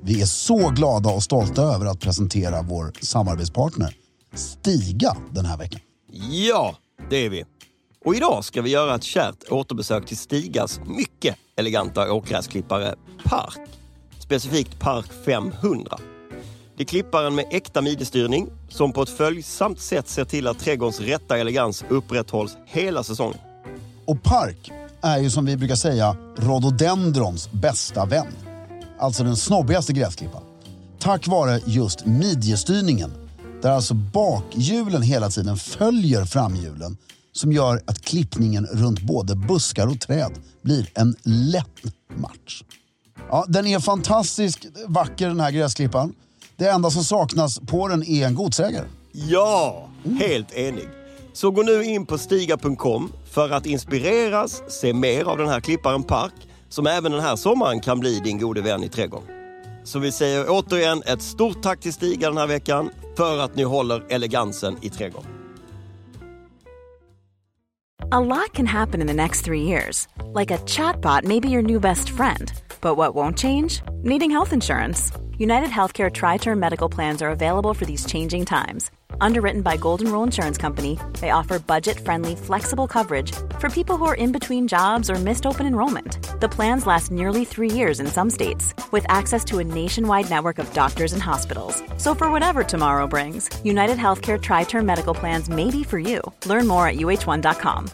Vi är så glada och stolta över att presentera vår samarbetspartner Stiga den här veckan. Ja, det är vi. Och idag ska vi göra ett kärt återbesök till Stigas mycket eleganta åkgräsklippare Park. Specifikt Park 500. Det är klipparen med äkta midjestyrning som på ett följsamt sätt ser till att trädgårdens rätta elegans upprätthålls hela säsongen. Och Park är ju som vi brukar säga rhododendrons bästa vän. Alltså den snobbigaste gräsklippan. Tack vare just midjestyrningen, där alltså bakhjulen hela tiden följer framhjulen, som gör att klippningen runt både buskar och träd blir en lätt match. Ja, den är fantastiskt vacker den här gräsklippan. Det enda som saknas på den är en godsägare. Ja, helt enig. Så gå nu in på stiga.com för att inspireras, se mer av den här klipparen Park, som även den här sommaren kan bli din gode vän i trädgården. Så vi säger återigen ett stort tack till Stiga den här veckan för att ni håller elegansen i trädgården. A lot can happen in the next 3 years. Like a chatbot may be your new best friend. But what won't change? Needing health insurance. United Healthcare Tri-Term Medical Plans are available for these changing times. Underwritten by Golden Rule Insurance Company, they offer budget-friendly, flexible coverage for people who are in between jobs or missed open enrollment. The plans last nearly 3 years in some states, with access to a nationwide network of doctors and hospitals. So for whatever tomorrow brings, United Healthcare Tri-Term Medical Plans may be for you. Learn more at uh1.com.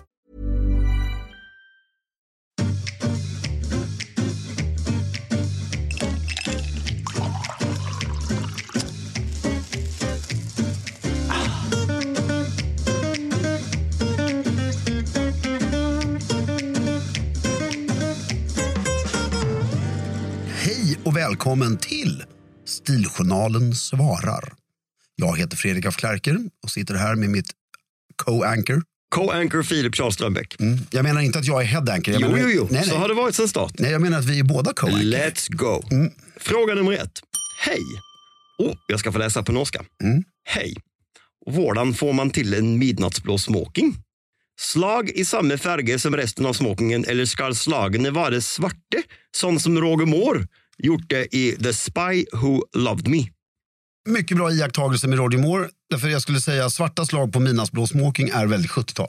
Och välkommen till Stiljournalen svarar. Jag heter Fredrik af Klerker och sitter här med mitt co-anchor. Co-anchor Filip Charles Strömbäck. Jag menar inte att jag är head-anchor. Jo. Nej. Så har det varit sedan start. Nej, jag menar att vi är båda co-anchor. Let's go. Fråga nummer 1. Hej. Jag ska få läsa på norska. Hej. Hvordan får man till en midnattsblå smoking? Slag i samma färger som resten av smokingen, eller ska slagene vara svarte, sån som Roger Moore gjort det i The Spy Who Loved Me? Mycket bra iakttagelse med Roger Moore. Därför jag skulle säga svarta slag på midnattsblå smoking är väldigt 70-tal.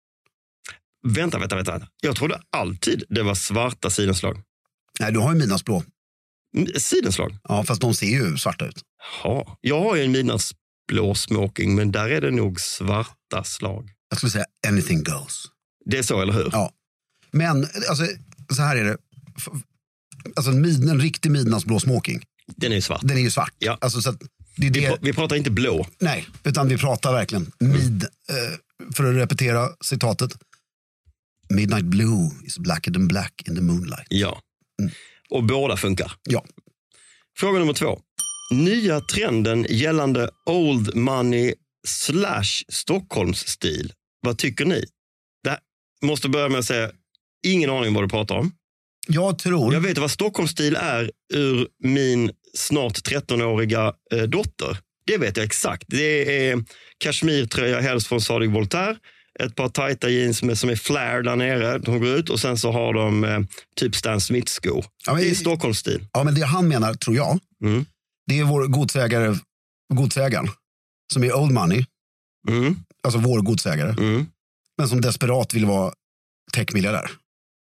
Vänta. Jag trodde alltid det var svarta sidenslag. Nej, du har ju midnattsblå. Sidenslag? Ja, fast de ser ju svarta ut. Ja, jag har ju en midnattsblå smoking, men där är det nog svarta slag. Jag skulle säga anything goes. Det är så, eller hur? Ja. Men, alltså, så här är det. Alltså en riktig midnattsblå smoking. Den är ju svart. Den är ju svart. Ja. Alltså, så att vi pratar inte blå. Nej, utan vi pratar verkligen för att repetera citatet. Midnight blue is blacker than black in the moonlight. Ja. Och båda funkar. Ja. Fråga nummer 2. Nya trenden gällande old money / Stockholmsstil. Vad tycker ni? Det måste börja med att säga ingen aning vad du pratar om. Jag vet vad Stockholmsstil är ur min snart 13-åriga dotter. Det vet jag exakt. Det är kashmirtröja helst från Sadig Voltaire. Ett par tajta jeans som är flare där nere. De går ut och sen så har de typ Stan Smith-skor. Ja, det är Stockholmsstil. Ja, men det han menar, tror jag, det är vår godsägaren som är old money. Alltså vår godsägare. Men som desperat vill vara techmiljardär.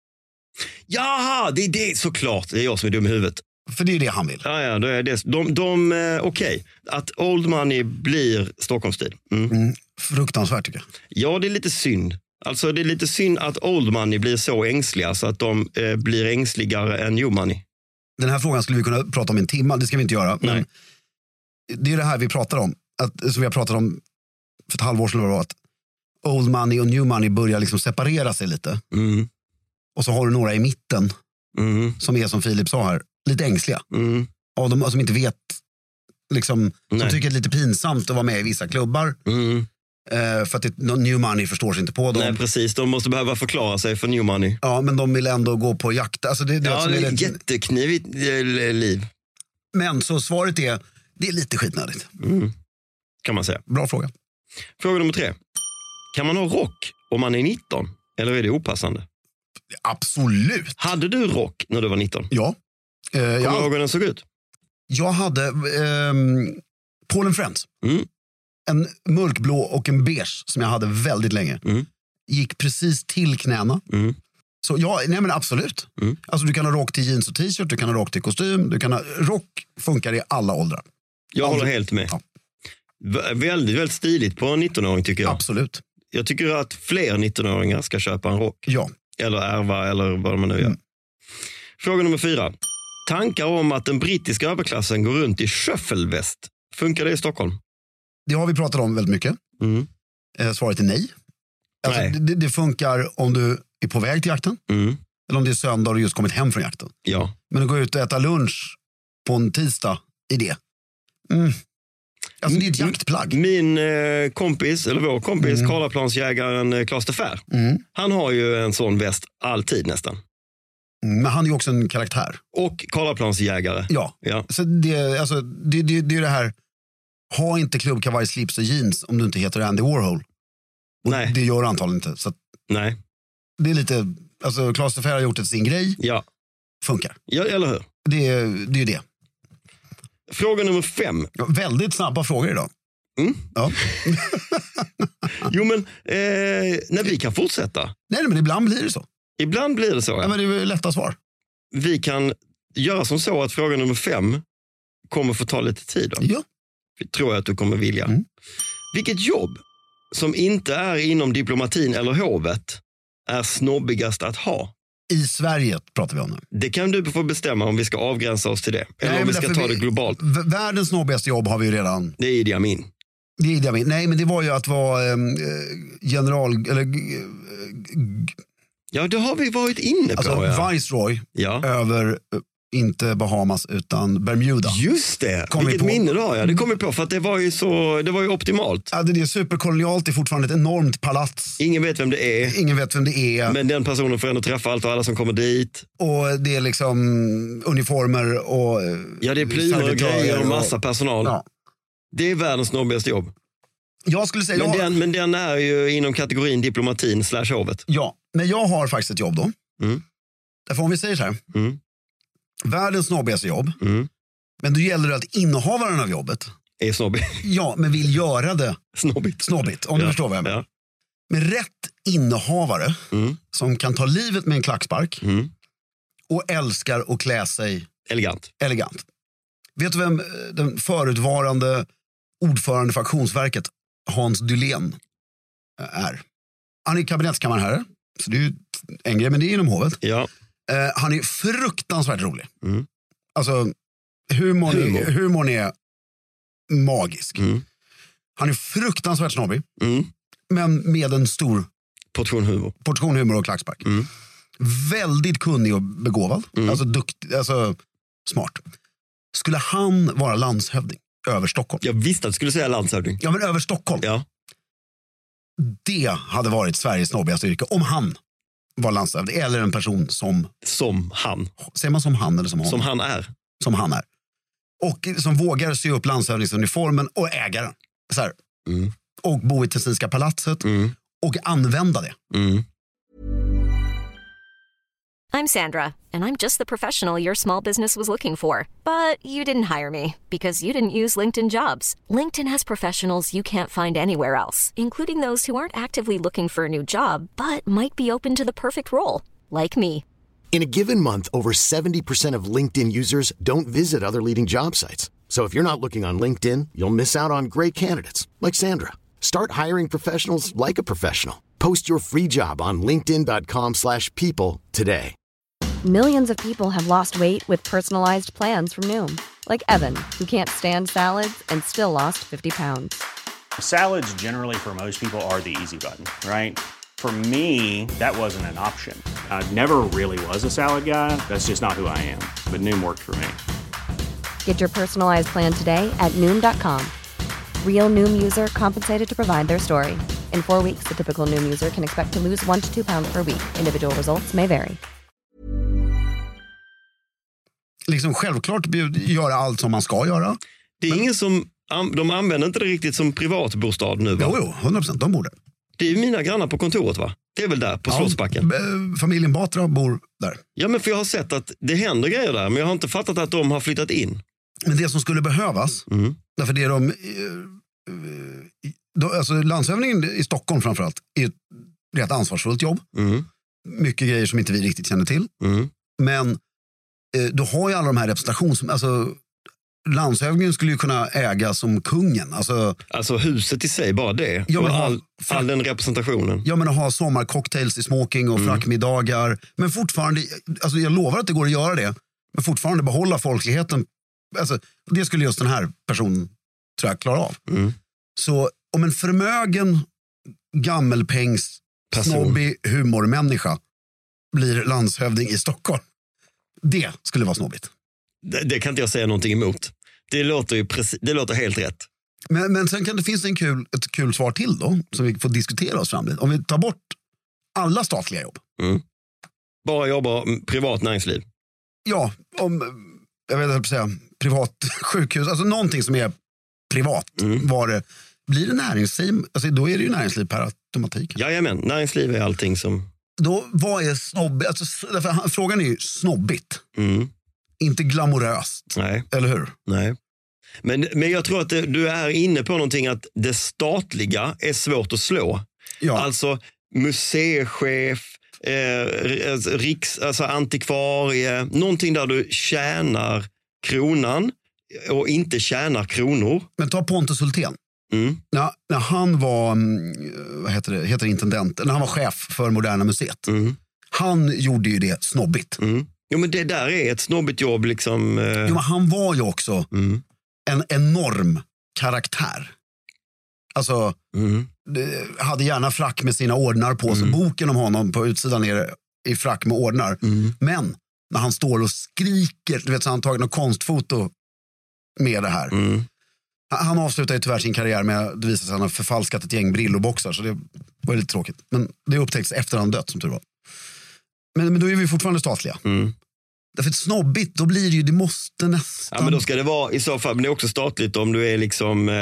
Jaha, det är det såklart. Det är jag som är dum i huvudet. För det är det han vill. Ja, det är det. Okej. Att old money blir Stockholmsstil. Fruktansvärt tycker jag. Ja, det är lite synd. Alltså det är lite synd att old money blir så ängsliga så att de blir ängsligare än new money. Den här frågan skulle vi kunna prata om en timme. Det ska vi inte göra. Men det är det här vi pratar om. Som vi har pratat om för ett halvår sedan. Att old money och new money börjar liksom separera sig lite. Och så har du några i mitten som är, som Filip sa här, lite ängsliga. Av dem som inte vet liksom, som tycker det är lite pinsamt att vara med i vissa klubbar. För att new money förstår sig inte på dem. Nej, precis. De måste behöva förklara sig för new money. Ja, men de vill ändå gå på jakt. Alltså det är ett jätteknivigt liv. Men så svaret är, det är lite skitnödigt. Kan man säga. Bra fråga. Fråga nummer 3. Kan man ha rock om man är 19? Eller är det opassande? Absolut. Hade du rock när du var 19? Ja. Kommer du ihåg hur den såg ut? Jag hade Paul & Friends. Mm. En mörkblå och en beige som jag hade väldigt länge. Mm. Gick precis till knäna. Mm. Så ja, nej men absolut. Mm. Alltså du kan ha rock till jeans och t-shirt, du kan ha rock till kostym, rock funkar i alla åldrar. Jag håller helt med. Ja. Väldigt, väldigt stiligt på en 19-åring tycker jag. Absolut. Jag tycker att fler 19-åringar ska köpa en rock. Ja. Eller ärva eller vad man nu gör. Fråga nummer 4. Tankar om att den brittiska överklassen går runt i shuffleväst. Funkar det i Stockholm? Det har vi pratat om väldigt mycket. Svaret är nej. Alltså, Nej. det funkar om du är på väg till jakten. Eller om det är söndag och du just kommit hem från jakten. Ja. Men att gå ut och äta lunch på en tisdag i det. Alltså det är ett jaktplagg. Min kompis, eller vår kompis, Karlaplansjägaren Claes de Fer. Han har ju en sån väst alltid nästan. Men han är ju också en karaktär. Och Karlaplansjägare. Ja. Så det är det här. Ha inte klubbkavaj, slips och jeans om du inte heter Andy Warhol. Och Nej. det gör antagligen inte. Så Nej. det är lite, alltså Claes de Fer har gjort det sin grej. Ja. Funkar. Ja, eller hur? Det är ju det. Fråga nummer 5. Ja, väldigt snabba frågor idag. Ja. Jo, men när vi kan fortsätta. Nej, men ibland blir det så. Ibland blir det så. Ja, men det är lätta svar. Vi kan göra som så att fråga nummer 5 kommer få ta lite tid. Då. Ja. Tror jag att du kommer vilja. Vilket jobb som inte är inom diplomatin eller hovet är snobbigast att ha? I Sverige pratar vi om nu. Det kan du få bestämma om vi ska avgränsa oss till det. Eller Nej, om vi ska ta det globalt. Världens snobbigaste jobb har vi ju redan. Det är Idi Amin. Nej, men det var ju att vara general... Eller, ja, det har vi varit inne på. alltså Viceroy över... inte Bahamas utan Bermuda. Just det, vilket minne du har. Ja. Det kom på för att det var ju optimalt. Ja, det är superkolonialt, det är fortfarande ett enormt palats. Ingen vet vem det är. Men den personen får ändå träffa allt och alla som kommer dit. Och det är liksom uniformer och... Ja, det är plymer och grejer och massa personal. Ja. Det är världens snobbigaste jobb. Jag skulle säga... Men den är ju inom kategorin diplomatin / hovet. Ja, men jag har faktiskt ett jobb då. Därför om vi säger så här... Världens snobbigaste jobb. Men då gäller det att innehavaren av jobbet är snobbig. Ja, men vill göra det snobbigt om du förstår vad jag menar. Med rätt innehavare som kan ta livet med en klackspark och älskar att klä sig elegant. Vet du vem den förutvarande ordförande för Auktionsverket Hans Dylén är? Han är kabinettskammarherre, så det är ju en grej, men det är inom hovet. Ja. Han är fruktansvärt rolig. Alltså, humorn är magisk. Han är fruktansvärt snobbig. Men med en stor portion humor och klackspark. Väldigt kunnig och begåvad. Alltså duktig, alltså smart. Skulle han vara landshövding över Stockholm? Jag visste att du skulle säga landshövding. Ja, men över Stockholm. Ja. Det hade varit Sveriges snobbigaste yrke om han var landshövding eller en person som han. Säger man som han eller som honom? Som han är. Och som vågar sy upp landshövdingsuniformen och ägaren. Så här. Och bo i Tessinska palatset och använda det. I'm Sandra, and I'm just the professional your small business was looking for. But you didn't hire me because you didn't use LinkedIn Jobs. LinkedIn has professionals you can't find anywhere else, including those who aren't actively looking for a new job, but might be open to the perfect role, like me. In a given month, over 70% of LinkedIn users don't visit other leading job sites. So if you're not looking on LinkedIn, you'll miss out on great candidates, like Sandra. Start hiring professionals like a professional. Post your free job on linkedin.com/people today. Millions of people have lost weight with personalized plans from Noom. Like Evan, who can't stand salads and still lost 50 pounds. Salads generally for most people are the easy button, right? For me, that wasn't an option. I never really was a salad guy. That's just not who I am. But Noom worked for me. Get your personalized plan today at Noom.com. Real Noom user compensated to provide their story. In 4 weeks, the typical Noom user can expect to lose 1 to 2 pounds per week. Individual results may vary. Liksom självklart göra allt som man ska göra. Det är ingen som... De använder inte det riktigt som privatbostad nu, va? Jo, 100%. De bor där. Det är mina grannar på kontoret, va? Det är väl där, på Slottsbacken. Familjen Batra bor där. Ja, men för jag har sett att det händer grejer där, men jag har inte fattat att de har flyttat in. Men det som skulle behövas, därför det alltså landshövdingen i Stockholm framförallt är ett rätt ansvarsfullt jobb. Mycket grejer som inte vi riktigt känner till. Men då har ju alla de här alltså landshövdingen skulle ju kunna äga som kungen. Alltså huset i sig, bara det. Ja, men all den representationen. Ja, men att ha sommarcocktails i smoking och frackmiddagar. Men fortfarande, alltså jag lovar att det går att göra det. Men fortfarande behålla folkligheten. Alltså, det skulle just den här personen, tror jag, klara av. Så om en förmögen, gammelpengs, snobbig humormänniska blir landshövding i Stockholm, det skulle vara snobbigt. Det kan inte jag säga någonting emot. Det låter helt rätt. Men sen finns det ett kul svar till då, som vi får diskutera oss fram lite. Om vi tar bort alla statliga jobb. Bara jobba privat näringsliv. Ja, jag vet inte säga privat sjukhus, alltså någonting som är privat. Blir det näringsliv, alltså då är det ju näringsliv per automatik. Jajamän, näringsliv är allting som... Då, vad är snobbigt? Alltså, frågan är ju snobbigt. Inte glamoröst. Nej. Eller hur? Nej. Men jag tror att du är inne på någonting, att det statliga är svårt att slå. Ja. Alltså museichef, alltså antikvarie, någonting där du tjänar kronan och inte tjänar kronor. Men ta Pontus Hultén. När han var heter intendent, när han var chef för Moderna museet. Han gjorde ju det snobbigt. Jo, men det där är ett snobbigt jobb liksom. Jo, men han var ju också en enorm karaktär. Alltså hade gärna frack med sina ordnar på sig. Boken om honom på utsidan är i frack med ordnar. Men när han står och skriker, du vet, så han tagit något konstfoto med det här. Han avslutade ju tyvärr sin karriär med att visa sig att han har förfalskat ett gäng brilloboxar, så det var lite tråkigt. Men det upptäcktes efter han dött, som tur var. Men då är vi fortfarande statliga. Därför att snobbigt, då blir det ju, det måste nästan... Ja, men då ska det vara i så fall, men det är också statligt om du är liksom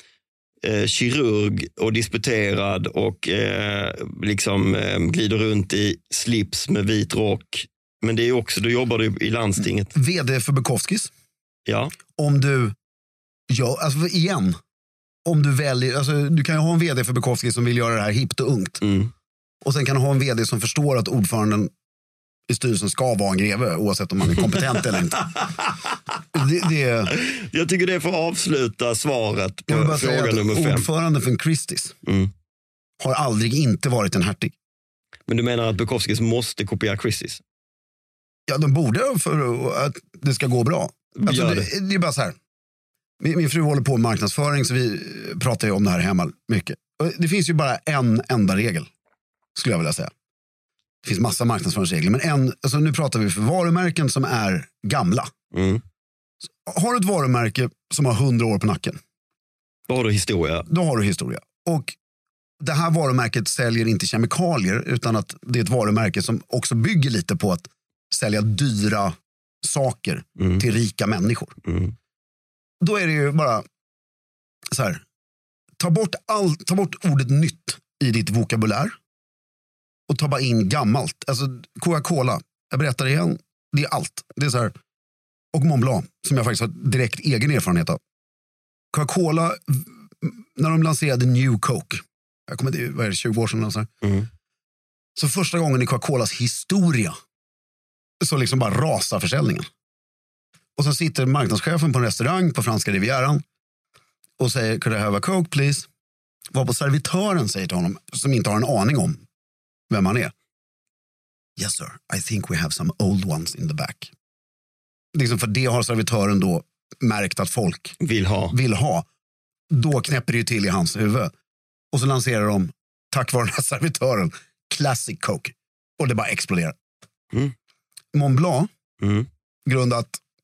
kirurg och disputerad och liksom glider runt i slips med vit rock. Men det är också, då jobbar du i landstinget. VD för Bukowskis. Ja. Om du, alltså igen, om du väljer, alltså du kan ju ha en VD för Bukowskis som vill göra det här hippt och ungt. Och sen kan du ha en VD som förstår att ordföranden i styrelsen ska vara en greve, oavsett om man är kompetent eller inte. Jag tycker det får avsluta svaret på fråga nummer 5. Ordföranden för en Christies har aldrig inte varit en hertig. Men du menar att Bukowskis måste kopiera Christies? Ja, de borde, för att det ska gå bra. Alltså, det är bara så här. Min fru håller på med marknadsföring, så vi pratar ju om det här hemma mycket. Och det finns ju bara en enda regel, skulle jag vilja säga. Det finns massa marknadsföringsregler, men alltså nu pratar vi för varumärken som är gamla. Har du ett varumärke som har 100 år på nacken, då har du historia. Då har du historia. Och det här varumärket säljer inte kemikalier, utan att det är ett varumärke som också bygger lite på att sälja dyra saker till rika människor. Då är det ju bara så här, ta bort ordet nytt i ditt vokabulär och ta bara in gammalt. Alltså Coca-Cola, jag berättar igen, det är allt. Det är så här, och Mont Blanc, som jag faktiskt har direkt egen erfarenhet av. Coca-Cola, när de lanserade New Coke, jag kommer inte, vad är det, 20 år sedan så, så första gången i Coca-Colas historia så liksom bara rasar försäljningen. Och så sitter marknadschefen på en restaurang på franska Rivieran och säger, could I have a Coke please? Var på servitören säger till honom, som inte har en aning om vem han är. Yes sir, I think we have some old ones in the back. Liksom, för det har servitören då märkt att folk vill ha. Då knäpper det ju till i hans huvud. Och så lanserar de, tack vare den här servitören, Classic Coke. Och det bara exploderar. Mont Blanc, grundat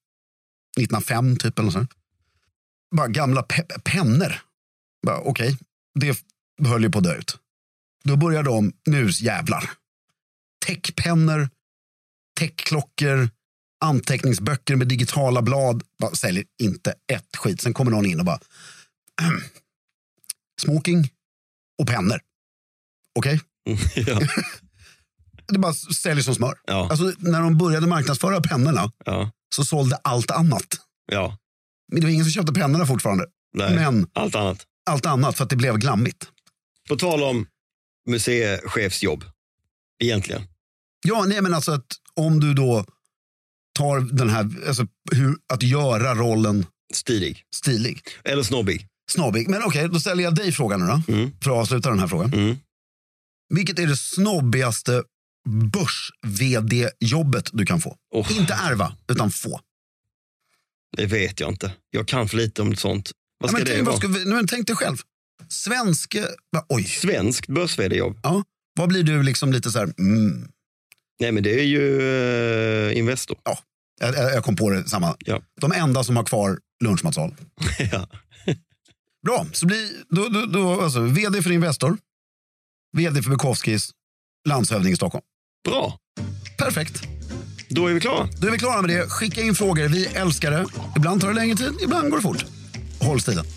1905 typ eller så. Bara gamla pennor. Bara okej, det höll ju på att dö ut. Då börjar de, nu jävlar. Techpennor, techklockor, anteckningsböcker med digitala blad. Bara säljer inte ett skit. Sen kommer någon in och bara smoking och pennor. Okej? Ja. Det bara säljer som smör. Ja. Alltså när de började marknadsföra pennorna så sålde allt annat. Ja. Men det var ingen som köpte pennorna fortfarande. Nej, men allt annat för att det blev glammigt. På tal om museichefsjobb, egentligen. Ja, nej men alltså att om du då tar den här, alltså att göra rollen stilig. Eller snobbig. Men okej, då ställer jag dig frågan nu då. För att avsluta den här frågan. Vilket är det snobbigaste börs-vd-jobbet du kan få? Inte ärva, utan få. Det vet jag inte. Jag kan för lite om sånt. Vad ska det vara? Tänk dig själv. Svenskt börs-vd-jobb? Ja. Vad blir du liksom lite så här... Nej, men det är ju Investor. Ja, jag kom på det samma. Ja. De enda som har kvar lunchmatsal. Ja. Bra, så blir då alltså, vd för Investor, vd för Bukowskis, landshövding i Stockholm. Bra. Perfekt. Då är vi klara. Då är vi klara med det. Skicka in frågor, vi älskar det. Ibland tar det längre tid, ibland går det fort. Håll stilen.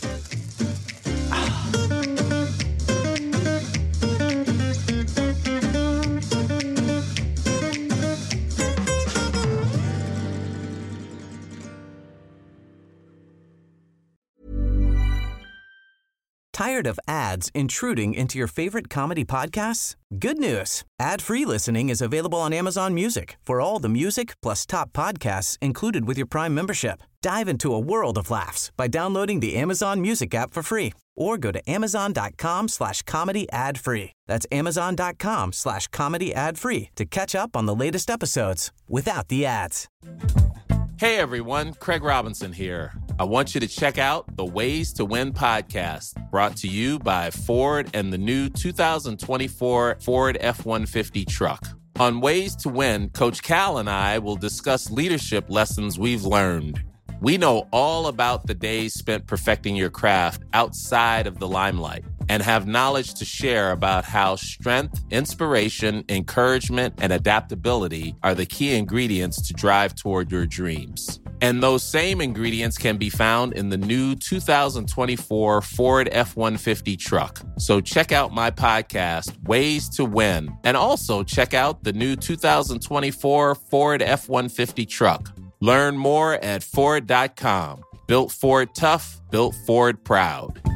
Tired of ads intruding into your favorite comedy podcasts? Good news. Ad-free listening is available on Amazon Music for all the music plus top podcasts included with your Prime membership. Dive into a world of laughs by downloading the Amazon Music app for free or go to amazon.com/comedy ad-free. That's amazon.com/comedy ad-free to catch up on the latest episodes without the ads. Hey everyone, Craig Robinson here. I want you to check out the Ways to Win podcast, brought to you by Ford and the new 2024 Ford F-150 truck. On Ways to Win, Coach Cal and I will discuss leadership lessons we've learned. We know all about the days spent perfecting your craft outside of the limelight and have knowledge to share about how strength, inspiration, encouragement, and adaptability are the key ingredients to drive toward your dreams. And those same ingredients can be found in the new 2024 Ford F-150 truck. So check out my podcast, Ways to Win, and also check out the new 2024 Ford F-150 truck. Learn more at Ford.com. Built Ford tough, built Ford proud.